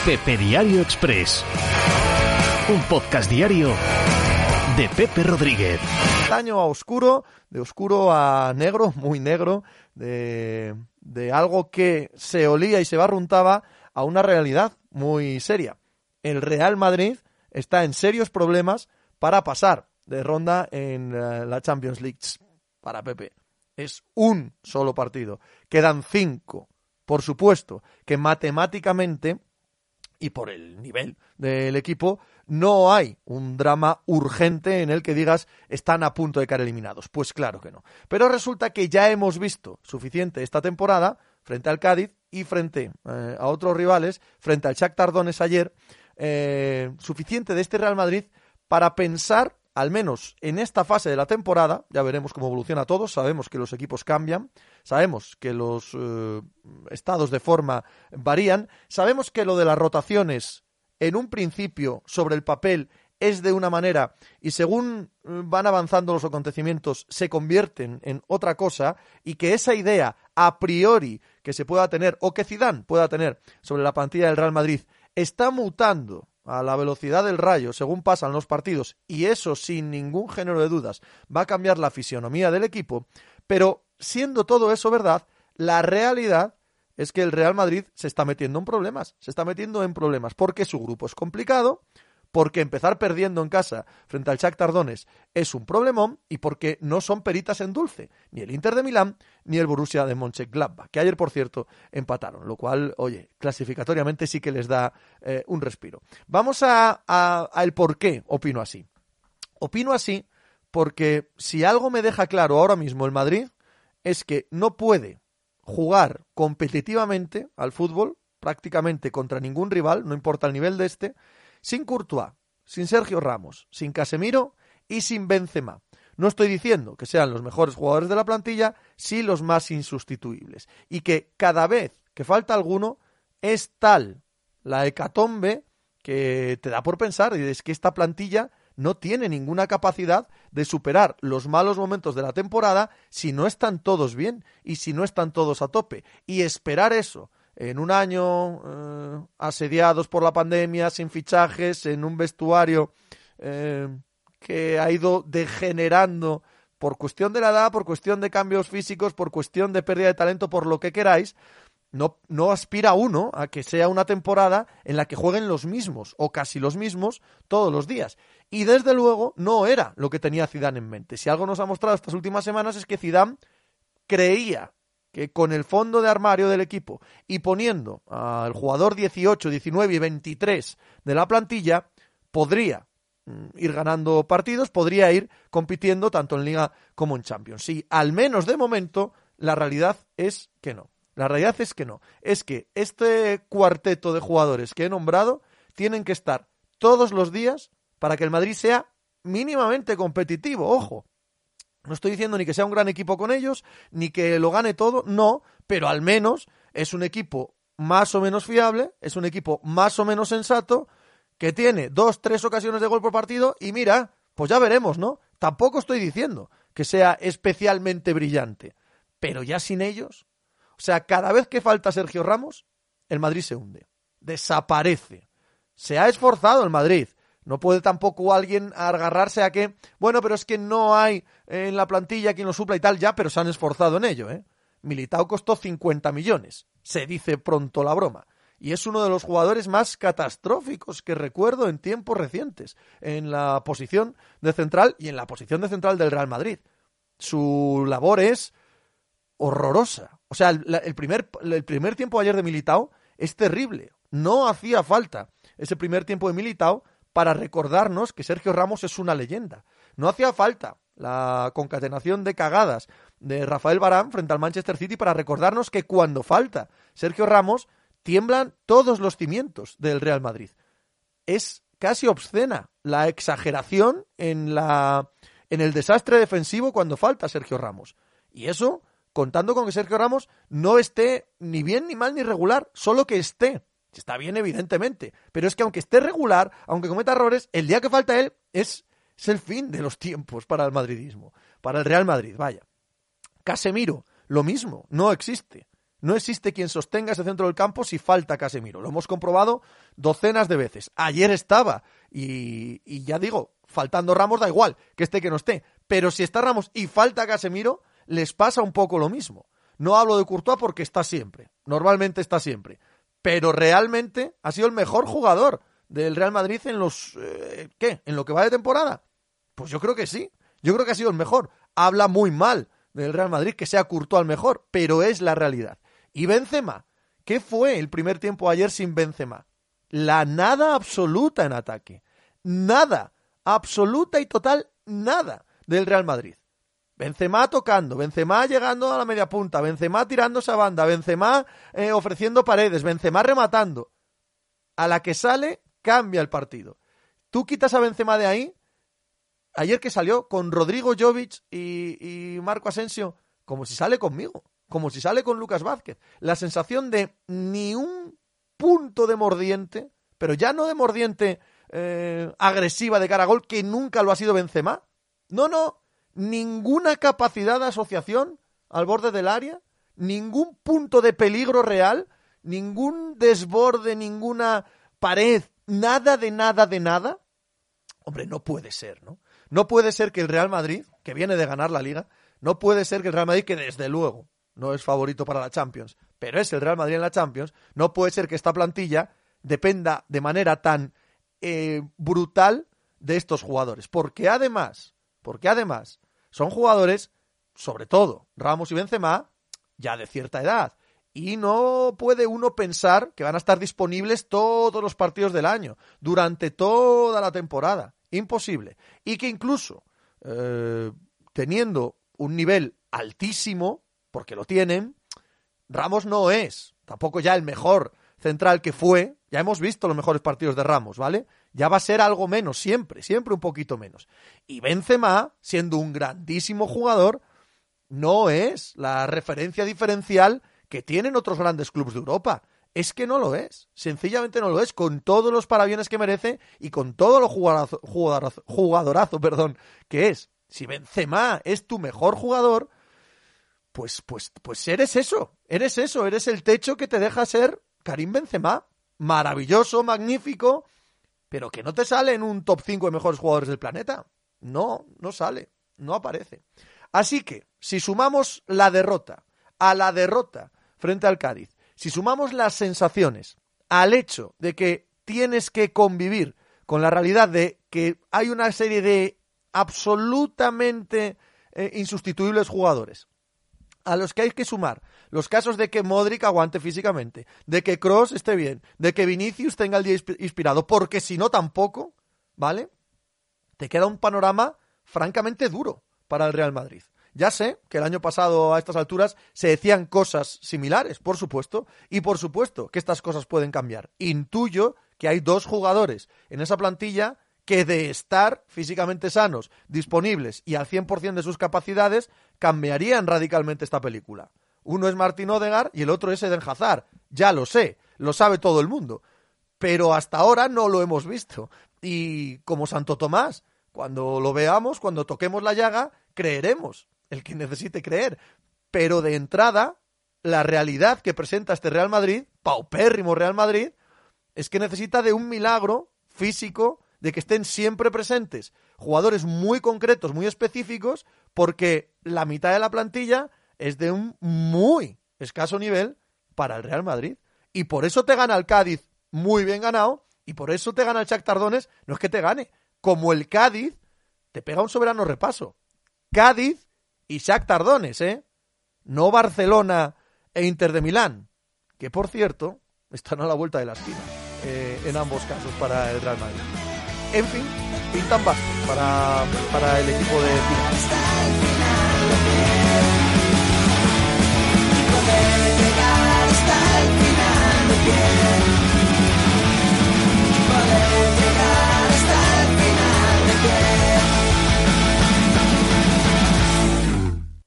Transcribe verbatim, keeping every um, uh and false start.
Pepe Diario Express, un podcast diario de Pepe Rodríguez. Año a oscuro, de oscuro a negro, muy negro, de, de algo que se olía y se barruntaba a una realidad muy seria. El Real Madrid está en serios problemas para pasar de ronda en uh, la Champions League. Para Pepe es un solo partido, quedan cinco. Por supuesto que matemáticamente y por el nivel del equipo no hay un drama urgente en el que digas están a punto de caer eliminados. Pues claro que no. Pero resulta que ya hemos visto suficiente esta temporada frente al Cádiz y frente eh, a otros rivales, frente al Shakhtar Donetsk ayer, eh, suficiente de este Real Madrid para pensar, al menos en esta fase de la temporada, ya veremos cómo evoluciona todo, sabemos que los equipos cambian, sabemos que los eh, estados de forma varían, sabemos que lo de las rotaciones en un principio sobre el papel es de una manera y según van avanzando los acontecimientos se convierten en otra cosa y que esa idea a priori que se pueda tener o que Zidane pueda tener sobre la plantilla del Real Madrid está mutando a la velocidad del rayo según pasan los partidos y eso sin ningún género de dudas va a cambiar la fisionomía del equipo, pero siendo todo eso verdad, la realidad es que el Real Madrid se está metiendo en problemas, se está metiendo en problemas porque su grupo es complicado, porque empezar perdiendo en casa frente al Shakhtar Donetsk es un problemón y porque no son peritas en dulce, ni el Inter de Milán ni el Borussia de Mönchengladbach, que ayer, por cierto, empataron, lo cual, oye, clasificatoriamente sí que les da eh, un respiro. Vamos a, a, a el por qué opino así. Opino así porque si algo me deja claro ahora mismo el Madrid es que no puede jugar competitivamente al fútbol, prácticamente contra ningún rival, no importa el nivel de este, sin Courtois, sin Sergio Ramos, sin Casemiro y sin Benzema. No estoy diciendo que sean los mejores jugadores de la plantilla, sí los más insustituibles. Y que cada vez que falta alguno es tal la hecatombe que te da por pensar, y es que esta plantilla no tiene ninguna capacidad de superar los malos momentos de la temporada si no están todos bien y si no están todos a tope. Y esperar eso en un año eh, asediados por la pandemia, sin fichajes, en un vestuario eh, que ha ido degenerando por cuestión de la edad, por cuestión de cambios físicos, por cuestión de pérdida de talento, por lo que queráis, no, no aspira uno a que sea una temporada en la que jueguen los mismos, o casi los mismos, todos los días. Y desde luego no era lo que tenía Zidane en mente. Si algo nos ha mostrado estas últimas semanas es que Zidane creía que con el fondo de armario del equipo y poniendo al jugador dieciocho, diecinueve y veintitrés de la plantilla, podría ir ganando partidos, podría ir compitiendo tanto en Liga como en Champions. Sí, al menos de momento, la realidad es que no. La realidad es que no. Es que este cuarteto de jugadores que he nombrado tienen que estar todos los días para que el Madrid sea mínimamente competitivo. Ojo, no estoy diciendo ni que sea un gran equipo con ellos, ni que lo gane todo, no, pero al menos es un equipo más o menos fiable, es un equipo más o menos sensato, que tiene dos, tres ocasiones de gol por partido y mira, pues ya veremos, ¿no? Tampoco estoy diciendo que sea especialmente brillante, pero ya sin ellos, o sea, cada vez que falta Sergio Ramos, el Madrid se hunde, desaparece. Se ha esforzado el Madrid. No puede tampoco alguien agarrarse a que, bueno, pero es que no hay en la plantilla quien lo supla y tal, ya, pero se han esforzado en ello, ¿eh? Militao costó cincuenta millones, se dice pronto la broma, y es uno de los jugadores más catastróficos que recuerdo en tiempos recientes, en la posición de central y en la posición de central del Real Madrid. Su labor es horrorosa. O sea, el, el, primer, el primer tiempo ayer de Militao es terrible. No hacía falta ese primer tiempo de Militao para recordarnos que Sergio Ramos es una leyenda. No hacía falta la concatenación de cagadas de Rafael Varane frente al Manchester City para recordarnos que cuando falta Sergio Ramos tiemblan todos los cimientos del Real Madrid. Es casi obscena la exageración en, la, en el desastre defensivo cuando falta Sergio Ramos. Y eso contando con que Sergio Ramos no esté ni bien ni mal ni regular, solo que esté. Está bien, evidentemente, pero es que aunque esté regular, aunque cometa errores, el día que falta él es, es el fin de los tiempos para el madridismo, para el Real Madrid, vaya. Casemiro, lo mismo, no existe. No existe quien sostenga ese centro del campo si falta Casemiro. Lo hemos comprobado docenas de veces. Ayer estaba y, y ya digo, faltando Ramos da igual, que esté que no esté. Pero si está Ramos y falta Casemiro, les pasa un poco lo mismo. No hablo de Courtois porque está siempre. Normalmente está siempre. Pero realmente ha sido el mejor jugador del Real Madrid en los... Eh, ¿Qué? ¿En lo que va de temporada? Pues yo creo que sí. Yo creo que ha sido el mejor. Habla muy mal del Real Madrid que sea Courtois el mejor, pero es la realidad. Y Benzema, ¿qué fue el primer tiempo ayer sin Benzema? La nada absoluta en ataque. Nada, absoluta y total nada del Real Madrid. Benzema tocando, Benzema llegando a la media punta, Benzema tirándose a banda, Benzema eh, ofreciendo paredes, Benzema rematando. A la que sale, cambia el partido. Tú quitas a Benzema de ahí, ayer que salió con Rodrigo Jovic y, y Marco Asensio, como si sale conmigo. Como si sale con Lucas Vázquez. La sensación de ni un punto de mordiente, pero ya no de mordiente eh, agresiva de cara a gol, que nunca lo ha sido Benzema. No, no, ninguna capacidad de asociación al borde del área, ningún punto de peligro real, ningún desborde, ninguna pared, nada de nada de nada. Hombre, no puede ser, ¿no? No puede ser que el Real Madrid, que viene de ganar la Liga, no puede ser que el Real Madrid, que desde luego no es favorito para la Champions, pero es el Real Madrid en la Champions, no puede ser que esta plantilla dependa de manera tan eh, brutal de estos jugadores. Porque además, porque además son jugadores, sobre todo Ramos y Benzema, ya de cierta edad. Y no puede uno pensar que van a estar disponibles todos los partidos del año, durante toda la temporada. Imposible. Y que incluso eh, teniendo un nivel altísimo, porque lo tienen, Ramos no es tampoco ya el mejor central que fue. Ya hemos visto los mejores partidos de Ramos, ¿vale? Ya va a ser algo menos, siempre, siempre un poquito menos. Y Benzema, siendo un grandísimo jugador, no es la referencia diferencial que tienen otros grandes clubes de Europa. Es que no lo es, sencillamente no lo es, con todos los parabienes que merece y con todo lo jugadorazo, jugadorazo, jugadorazo perdón, que es. Si Benzema es tu mejor jugador, Pues, pues, pues eres eso, eres eso, eres el techo que te deja ser Karim Benzema, maravilloso, magnífico, pero que no te sale en un top cinco de mejores jugadores del planeta. No, no sale, no aparece. Así que, si sumamos la derrota a la derrota frente al Cádiz, si sumamos las sensaciones al hecho de que tienes que convivir con la realidad de que hay una serie de absolutamente eh, insustituibles jugadores, a los que hay que sumar los casos de que Modric aguante físicamente, de que Kroos esté bien, de que Vinicius tenga el día inspirado, porque si no tampoco, ¿vale? Te queda un panorama francamente duro para el Real Madrid. Ya sé que el año pasado a estas alturas se decían cosas similares, por supuesto, y por supuesto que estas cosas pueden cambiar. Intuyo que hay dos jugadores en esa plantilla que de estar físicamente sanos, disponibles y al cien por ciento de sus capacidades, cambiarían radicalmente esta película. Uno es Martin Odegaard y el otro es Eden Hazard. Ya lo sé, lo sabe todo el mundo. Pero hasta ahora no lo hemos visto. Y como Santo Tomás, cuando lo veamos, cuando toquemos la llaga, creeremos, el que necesite creer. Pero de entrada, la realidad que presenta este Real Madrid, paupérrimo Real Madrid, es que necesita de un milagro físico, de que estén siempre presentes jugadores muy concretos, muy específicos, porque la mitad de la plantilla es de un muy escaso nivel para el Real Madrid. Y por eso te gana el Cádiz muy bien ganado, y por eso te gana el Shakhtar Donetsk. No es que te gane, como el Cádiz te pega un soberano repaso. Cádiz y Shakhtar Donetsk, ¿eh? No Barcelona e Inter de Milán, que por cierto están a la vuelta de la esquina eh, en ambos casos para el Real Madrid. En fin, pintan basto para, para el equipo de Zidane.